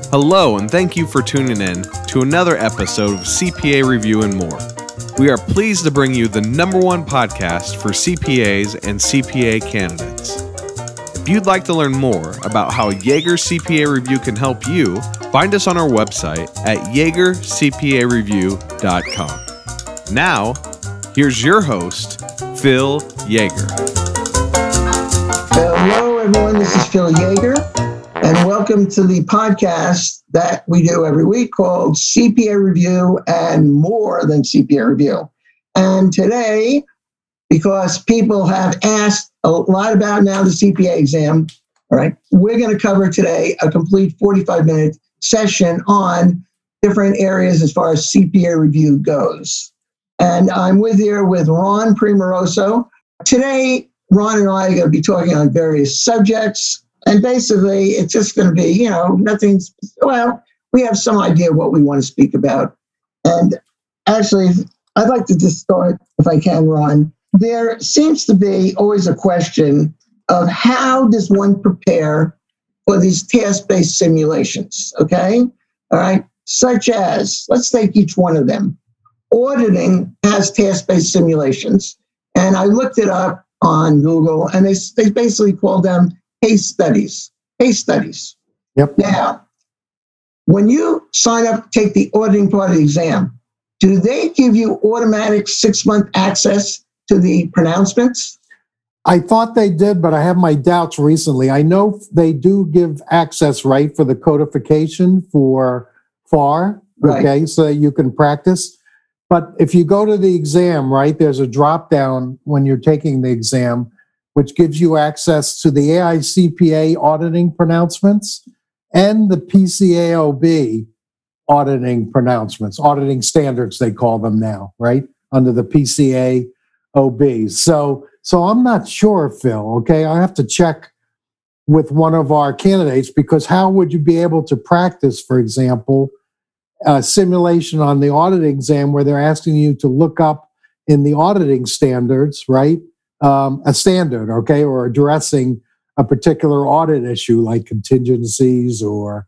Hello, and thank you for tuning in to another episode of CPA Review and More. We are pleased to bring you the #1 podcast for CPAs and CPA candidates. If you'd like to learn more about how Yeager CPA Review can help you, find us on our website at YeagerCPAReview.com. Now, here's your host, Phil Yeager. Hello, everyone. This is Phil Yeager, and welcome to the podcast that we do every week called CPA Review and More Than CPA Review. And today, because people have asked a lot about now the CPA exam, all right, we're going to cover today a complete 45-minute session on different areas as far as CPA review goes. And I'm with Ron Primoroso. Today, Ron and I are going to be talking on various subjects. And basically, it's just going to be, nothing's, we have some idea what we want to speak about. And actually, I'd like to just start, if I can, Ron. There seems to be always a question of how does one prepare for these task-based simulations, okay? All right, such as, let's take each one of them. Auditing has task-based simulations, and I looked it up on Google, and they basically call them case studies. Yep. Now, when you sign up to take the auditing part of the exam, do they give you automatic 6-month access to the pronouncements? I thought they did, but I have my doubts recently. I know they do give access, right, for the codification for FAR, okay, Right. so that you can practice. But if you go to the exam, right, there's a drop down when you're taking the exam, which gives you access to the AICPA auditing pronouncements and the PCAOB auditing pronouncements, auditing standards, they call them now, right, under the PCAOB. So I'm not sure, Phil, okay? I have to check with one of our candidates, because how would you be able to practice, for example, a simulation on the audit exam where they're asking you to look up in the auditing standards, right? A standard, okay, or addressing a particular audit issue like contingencies or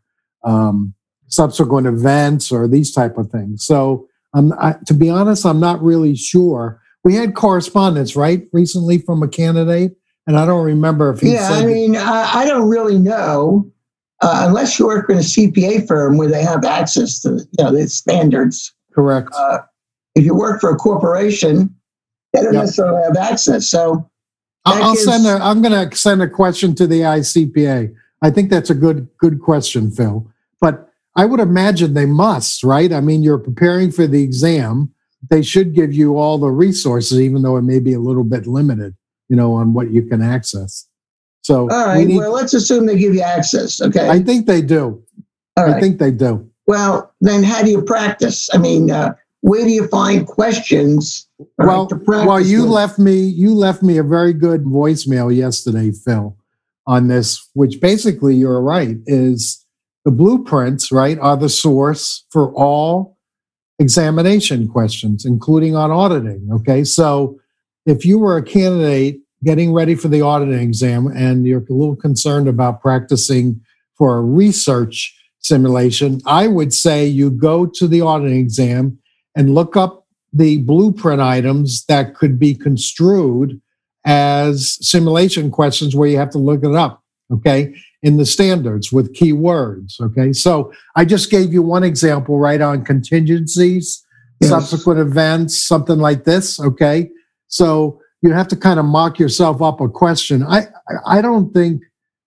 subsequent events or these type of things. So to be honest, I'm not really sure. We had correspondence, right, recently from a candidate, and I don't remember if he said... I don't really know. Unless you work in a CPA firm where they have access to the standards. Correct. If you work for a corporation, they don't necessarily have access. So I'm going to send a question to the ICPA. I think that's a good question, Phil. But I would imagine they must, right? I mean, you're preparing for the exam. They should give you all the resources, even though it may be a little bit limited, on what you can access. So, all right, let's assume they give you access, okay? I think they do. All right. I think they do. Well, then how do you practice? I mean, where do you find questions to practice you with? left me a very good voicemail yesterday, Phil, on this, which basically, you're right, is the blueprints, right, are the source for all examination questions, including on auditing, okay? So if you were a candidate getting ready for the auditing exam and you're a little concerned about practicing for a research simulation, I would say you go to the auditing exam and look up the blueprint items that could be construed as simulation questions where you have to look it up, okay, in the standards with keywords, okay? So I just gave you one example, right, on contingencies, subsequent events, something like this, okay? So you have to kind of mock yourself up a question. I don't think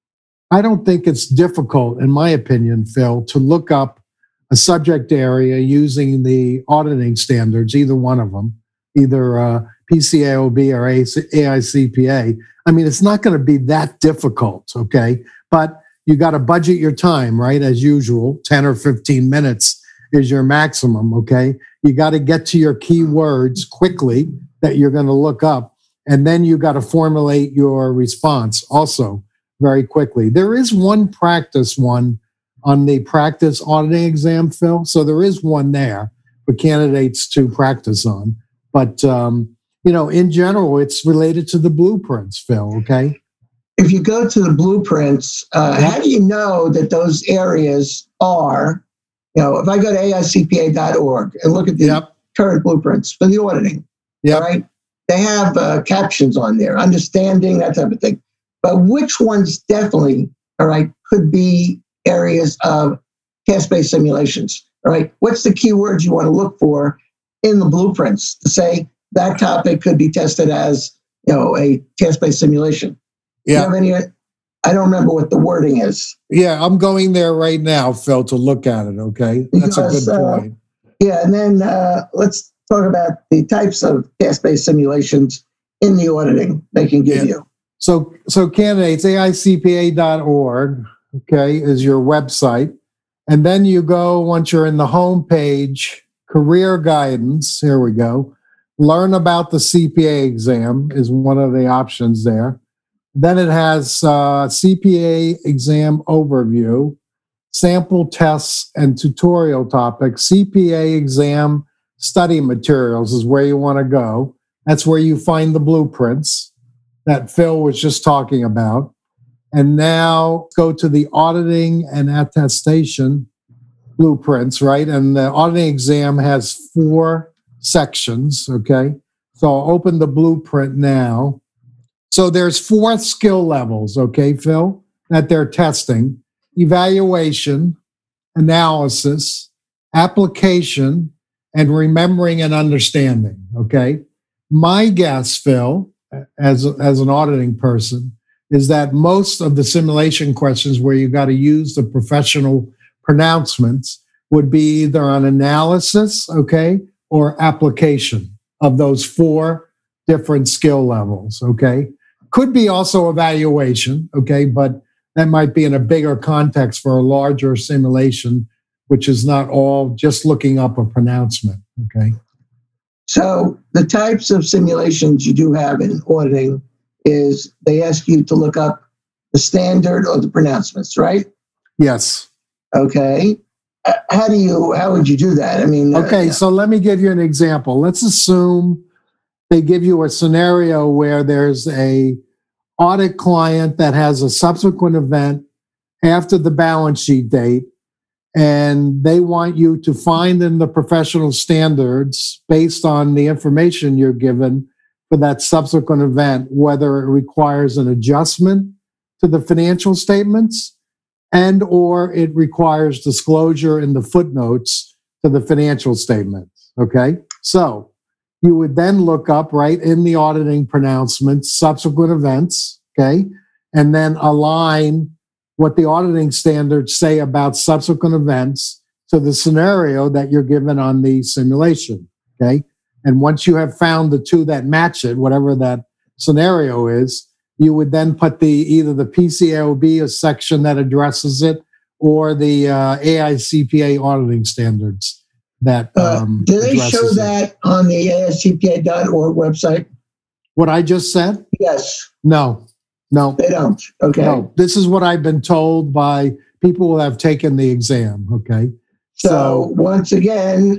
it's difficult, in my opinion, Phil, to look up a subject area using the auditing standards, either one of them, either PCAOB or AICPA. I mean, it's not going to be that difficult, okay? But you got to budget your time, right? As usual, 10 or 15 minutes is your maximum, okay? You got to get to your keywords quickly that you're going to look up. And then you got to formulate your response also very quickly. There is one practice one on the practice auditing exam, Phil. So there is one there for candidates to practice on. But, in general, it's related to the blueprints, Phil, okay? If you go to the blueprints, how do you know that those areas are, if I go to AICPA.org and look at the current blueprints for the auditing, all right, they have captions on there, understanding, that type of thing. But which ones definitely, all right, could be areas of task-based simulations? All right, what's the keywords you want to look for in the blueprints to say that topic could be tested as, a task-based simulation? Yeah. Do you have any? I don't remember what the wording is. Yeah, I'm going there right now, Phil, to look at it. Okay, that's a good point. Yeah, and then let's talk about the types of task-based simulations in the auditing they can give you. So candidates, AICPA.org, okay, is your website. And then you go, once you're in the home page, career guidance, here we go. Learn about the CPA exam is one of the options there. Then it has CPA exam overview, sample tests and tutorial topics. CPA exam study materials is where you want to go. That's where you find the blueprints that Phil was just talking about. And now go to the auditing and attestation blueprints, right? And the auditing exam has 4 sections, okay? So I'll open the blueprint now. So there's 4 skill levels, okay, Phil, that they're testing: evaluation, analysis, application, and remembering and understanding, okay? My guess, Phil, as an auditing person, is that most of the simulation questions where you got to use the professional pronouncements would be either on analysis, okay, or application of those 4 different skill levels, okay? Could be also evaluation, okay, but that might be in a bigger context for a larger simulation, which is not all just looking up a pronouncement, okay? So the types of simulations you do have in auditing is they ask you to look up the standard or the pronouncements, right? Yes. Okay. How would you do that? I mean, okay, so let me give you an example. Let's assume they give you a scenario where there's a audit client that has a subsequent event after the balance sheet date, and they want you to find in the professional standards, based on the information you're given for that subsequent event, whether it requires an adjustment to the financial statements and or it requires disclosure in the footnotes to the financial statements, okay? So you would then look up, right, in the auditing pronouncements, subsequent events, okay? And then align what the auditing standards say about subsequent events to the scenario that you're given on the simulation, okay? And once you have found the 2 that match it, whatever that scenario is, you would then put either the PCAOB, a section that addresses it, or the AICPA auditing standards that do they show that on the AICPA.org website? What I just said? Yes. No. They don't. Okay. No. This is what I've been told by people who have taken the exam. Okay. So once again,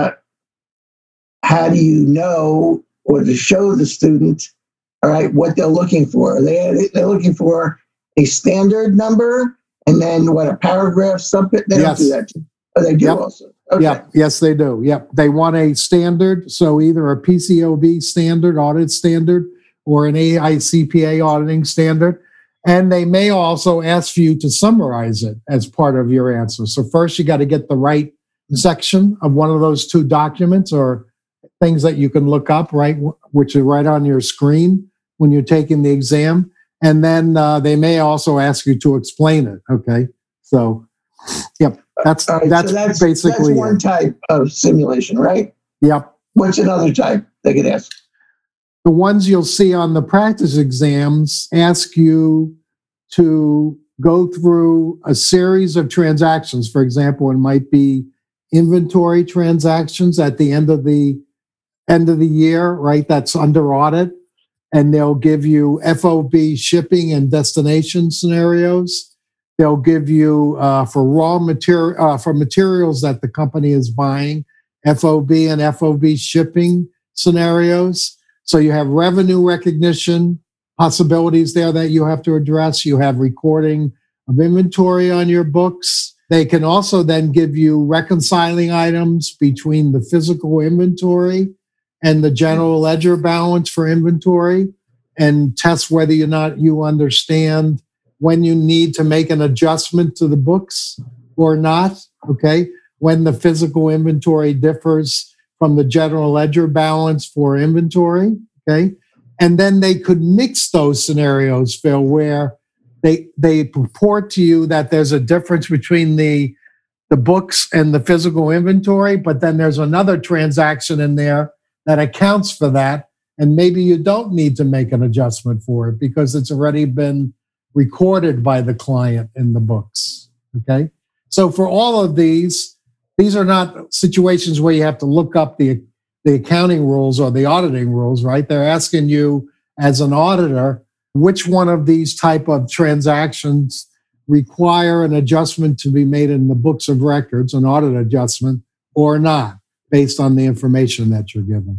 how do you know or to show the student, all right, what they're looking for? They're looking for a standard number and then a paragraph submit. They don't do that. Oh, they do also. Okay. Yep. Yes, they do. Yep. They want a standard. So either a PCAOB standard, audit standard, or an AICPA auditing standard. And they may also ask you to summarize it as part of your answer. So first you got to get the right section of one of those 2 documents or things that you can look up, right, which are right on your screen when you're taking the exam. And then they may also ask you to explain it, okay? So, yep, that's basically one type of simulation, right? Yep. What's another type they could ask? The ones you'll see on the practice exams ask you to go through a series of transactions. For example, it might be inventory transactions at the end of the year, right? That's under audit. And they'll give you FOB shipping and destination scenarios. They'll give you for raw material, for materials that the company is buying, FOB and FOB shipping scenarios. So you have revenue recognition possibilities there that you have to address. You have recording of inventory on your books. They can also then give you reconciling items between the physical inventory and the general ledger balance for inventory, and test whether or not you understand when you need to make an adjustment to the books or not, okay? When the physical inventory differs from the general ledger balance for inventory, okay? And then they could mix those scenarios, Phil, where they purport to you that there's a difference between the books and the physical inventory, but then there's another transaction in there that accounts for that. And maybe you don't need to make an adjustment for it because it's already been recorded by the client in the books. Okay. So for all of these are not situations where you have to look up the accounting rules or the auditing rules, right? They're asking you as an auditor, which one of these type of transactions require an adjustment to be made in the books of records, an audit adjustment, or not, based on the information that you're given.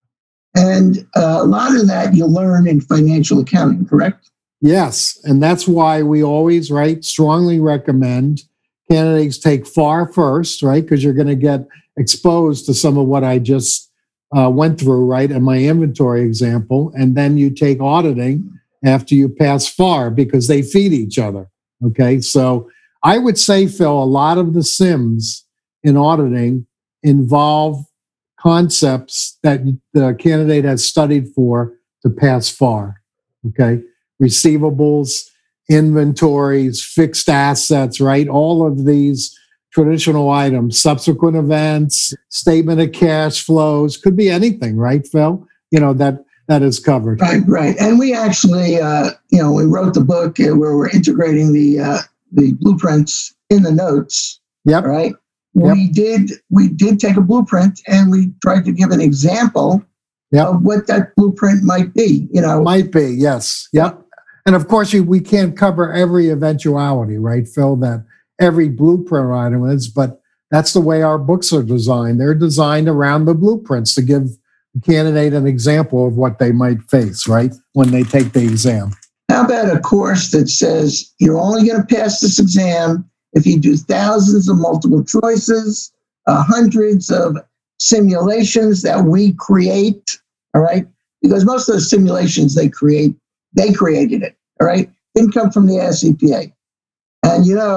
And a lot of that you'll learn in financial accounting, correct? Yes, and that's why we always, right, strongly recommend candidates take FAR first, right, because you're going to get exposed to some of what I just went through, right, in my inventory example, and then you take auditing after you pass FAR because they feed each other, okay? So I would say, Phil, a lot of the SIMs in auditing involve concepts that the candidate has studied for to pass FAR, okay? Receivables, inventories, fixed assets, right? All of these traditional items, subsequent events, statement of cash flows, could be anything, right, Phil? That is covered. Right. And we actually, we wrote the book where we're integrating the blueprints in the notes. Yep. Right. Yep. We did take a blueprint and we tried to give an example of what that blueprint might be. Might be, yes. Yep. And of course, we can't cover every eventuality, right, Phil? That every blueprint item is, but that's the way our books are designed. They're designed around the blueprints to give candidate an example of what they might face, right, when they take the exam. How about a course that says you're only going to pass this exam if you do thousands of multiple choices, hundreds of simulations that we create, all right? Because most of the simulations they created it, all right? Didn't come from the ASCPA. And you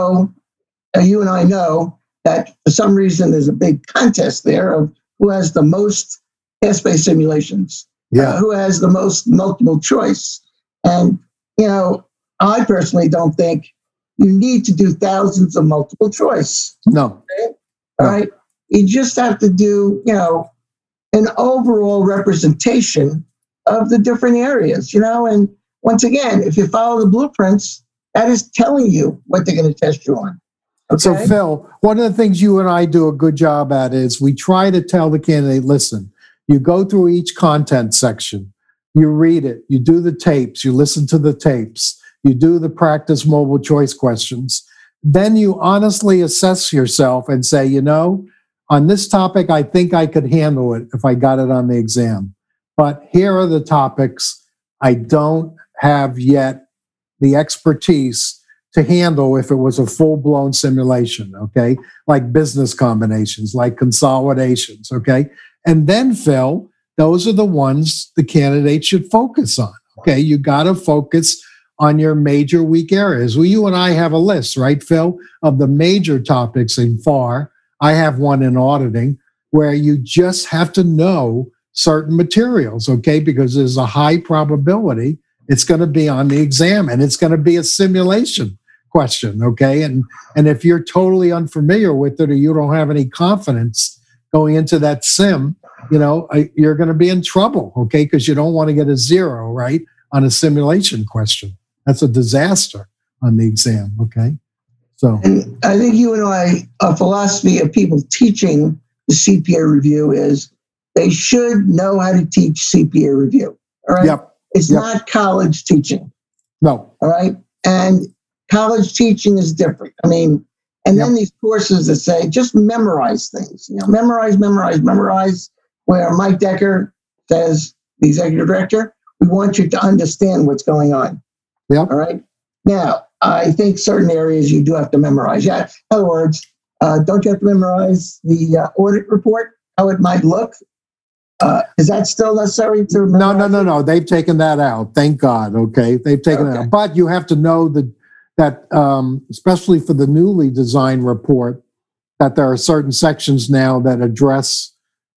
and I know that for some reason there's a big contest there of who has the most test-based simulations, who has the most multiple choice. And, I personally don't think you need to do thousands of multiple choice. No. Okay? All right. You just have to do, an overall representation of the different areas, and once again, if you follow the blueprints, that is telling you what they're going to test you on. Okay? So, Phil, one of the things you and I do a good job at is we try to tell the candidate, listen, you go through each content section, you read it, you do the tapes, you listen to the tapes, you do the practice multiple choice questions. Then you honestly assess yourself and say, on this topic, I think I could handle it if I got it on the exam. But here are the topics I don't have yet the expertise to handle if it was a full-blown simulation, okay? Like business combinations, like consolidations, okay? And then, Phil, those are the ones the candidate should focus on, okay? You got to focus on your major weak areas. Well, you and I have a list, right, Phil, of the major topics in FAR. I have one in auditing where you just have to know certain materials, okay? Because there's a high probability it's going to be on the exam and it's going to be a simulation question, okay? And if you're totally unfamiliar with it or you don't have any confidence going into that sim, you're going to be in trouble, okay? Because you don't want to get a 0, right, on a simulation question. That's a disaster on the exam, okay? So, and I think you and I, a philosophy of people teaching the CPA review is they should know how to teach CPA review, all right? Yep. It's not college teaching. No. All right? And college teaching is different. And then these courses that say just memorize things, memorize, where Mike Decker says, the executive director, we want you to understand what's going on. Yep. All right? Now, I think certain areas you do have to memorize. Yeah. In other words, don't you have to memorize the audit report, how it might look? Is that still necessary to memorize? No. They've taken that out. Thank God. Okay. They've taken it out. But you have to know that especially for the newly designed report, that there are certain sections now that address,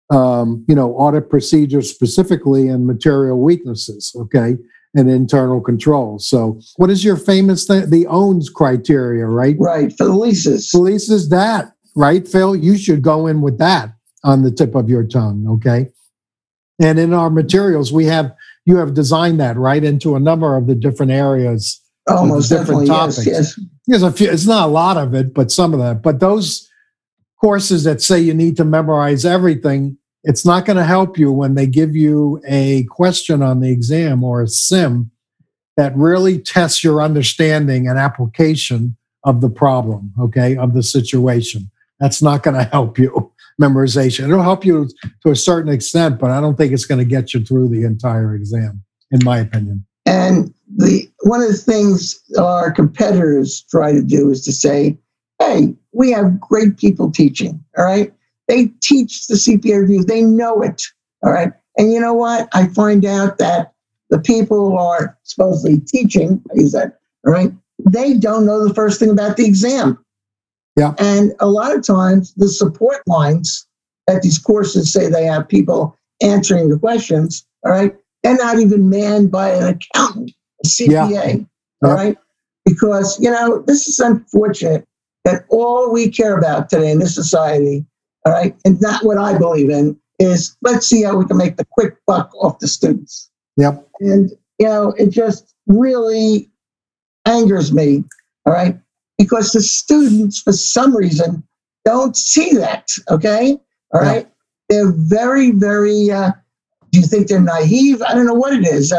audit procedures specifically and material weaknesses, okay, and internal controls. So what is your famous thing? The owns criteria, right? Right, for the leases. The leases, that, right, Phil? You should go in with that on the tip of your tongue, okay? And in our materials, you have designed that right into a number of the different areas. Almost different definitely, topics. yes. There's a few, it's not a lot of it, but some of that. But those courses that say you need to memorize everything, it's not going to help you when they give you a question on the exam or a sim that really tests your understanding and application of the problem, okay, of the situation. That's not going to help you. Memorization. It'll help you to a certain extent, but I don't think it's going to get you through the entire exam, in my opinion. And one of the things our competitors try to do is to say, hey, we have great people teaching, all right? They teach the CPA review. They know it, all right? And you know what? I find out that the people who are supposedly teaching, I use that, all right, they don't know the first thing about the exam. Yeah. And a lot of times the support lines that these courses say they have people answering the questions, all right, they're not even manned by an accountant, a CPA, all right? Because, this is unfortunate that all we care about today in this society, all right, and not what I believe in, is let's see how we can make the quick buck off the students. Yep. And, it just really angers me, all right, because the students, for some reason, don't see that, okay? All right? They're very, very, do you think they're naive? I don't know what it is.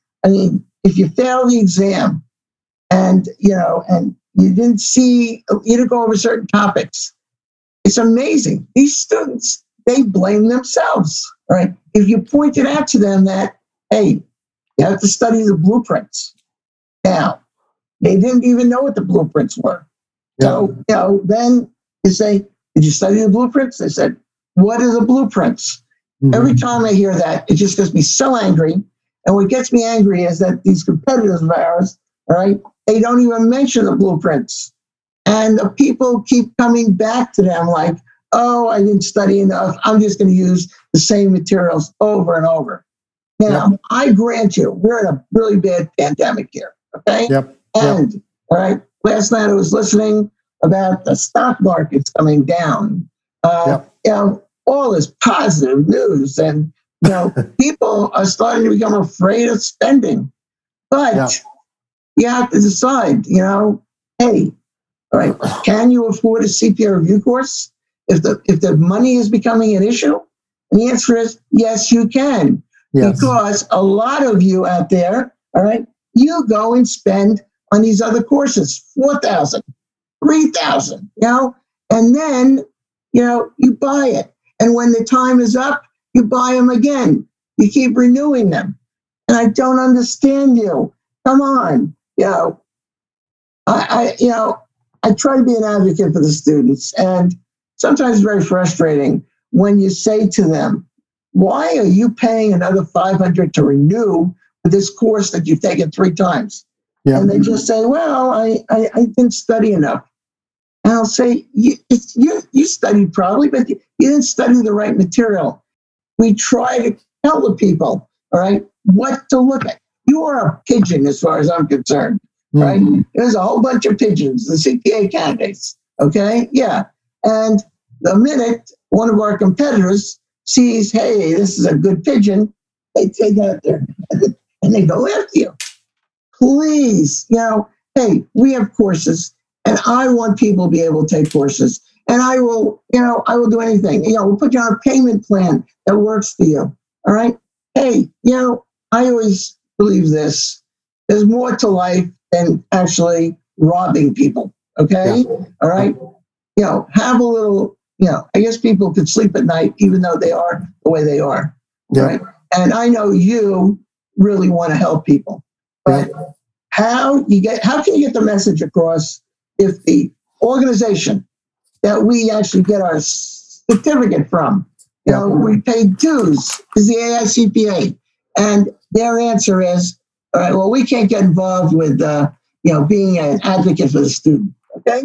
If you fail the exam and you didn't go over certain topics, it's amazing. These students, they blame themselves, all right? If you pointed out to them that, hey, you have to study the blueprints. Now, they didn't even know what the blueprints were. Yeah. So, then you say, did you study the blueprints? They said, what are the blueprints? Mm-hmm. Every time I hear that, it just gets me so angry. And what gets me angry is that these competitors of ours, all right, they don't even mention the blueprints. And the people keep coming back to them like, oh, I didn't study enough. I'm just going to use the same materials over and over. Now, I grant you, we're in a really bad pandemic here, okay? And, all right, last night I was listening about the stock markets coming down. All this positive news, and people are starting to become afraid of spending. But you have to decide, hey, all right, can you afford a CPA review course if the money is becoming an issue? And the answer is yes, you can. Yes. Because a lot of you out there, all right, you go and spend on these other courses, $4,000, $3,000, and then, you buy it. And when the time is up, you buy them again. You keep renewing them. And I don't understand you. Come on. I try to be an advocate for the students. And sometimes it's very frustrating when you say to them, why are you paying another $500 to renew for this course that you've taken 3 times? Yeah. And they just say, well, I didn't study enough. And I'll say, you studied probably, but you didn't study the right material. We try to tell the people, all right, what to look at. You are a pigeon as far as I'm concerned, right? There's a whole bunch of pigeons, the CPA candidates, okay? Yeah. And the minute one of our competitors sees, hey, this is a good pigeon, they take out their and they go after you. Please, hey, we have courses, and I want people to be able to take courses. And I will do anything. We'll put you on a payment plan that works for you. All right. Hey, I always believe this. There's more to life than actually robbing people. Okay. Yeah. All right. Have a little, I guess people could sleep at night, even though they are the way they are. Yeah. Right. And I know you really want to help people, but how can you get the message across if the organization that we actually get our certificate from, we paid dues, is the AICPA, and their answer is, all right, well, we can't get involved with being an advocate for the student. Okay,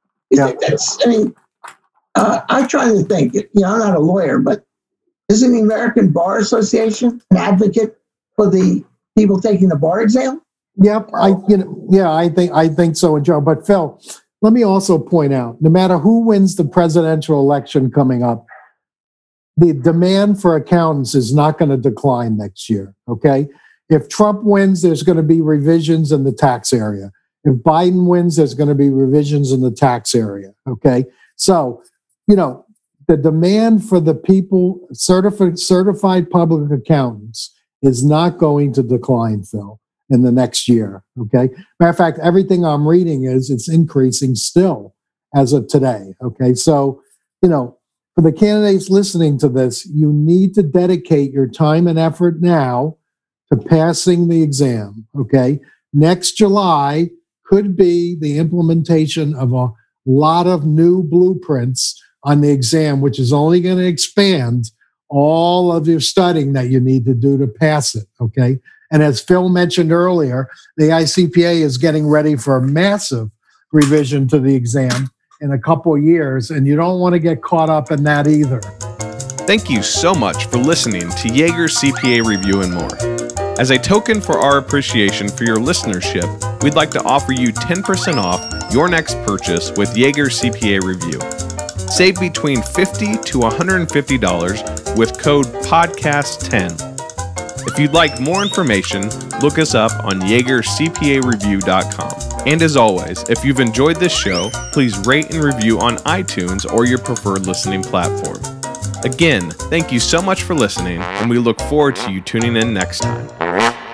I'm trying to think. I'm not a lawyer, but isn't the American Bar Association an advocate for the people taking the bar exam? Yep, I think so, Joe. But Phil, let me also point out, no matter who wins the presidential election coming up, the demand for accountants is not going to decline next year. Okay, if Trump wins, there's going to be revisions in the tax area. If Biden wins, there's going to be revisions in the tax area. Okay, so the demand for the people certified public accountants is not going to decline, Phil, in the next year. Okay. Matter of fact, everything I'm reading is it's increasing still as of today. Okay. So, for the candidates listening to this, you need to dedicate your time and effort now to passing the exam. Okay. Next July could be the implementation of a lot of new blueprints on the exam, which is only going to expand all of your studying that you need to do to pass it. Okay. And as Phil mentioned earlier, the ICPA is getting ready for a massive revision to the exam in a couple of years, and you don't want to get caught up in that either. Thank you so much for listening to Yeager's CPA Review and More. As a token for our appreciation for your listenership, we'd like to offer you 10% off your next purchase with Yeager's CPA Review. Save between $50 to $150 with code PODCAST10. If you'd like more information, look us up on YeagerCPAReview.com. And as always, if you've enjoyed this show, please rate and review on iTunes or your preferred listening platform. Again, thank you so much for listening, and we look forward to you tuning in next time.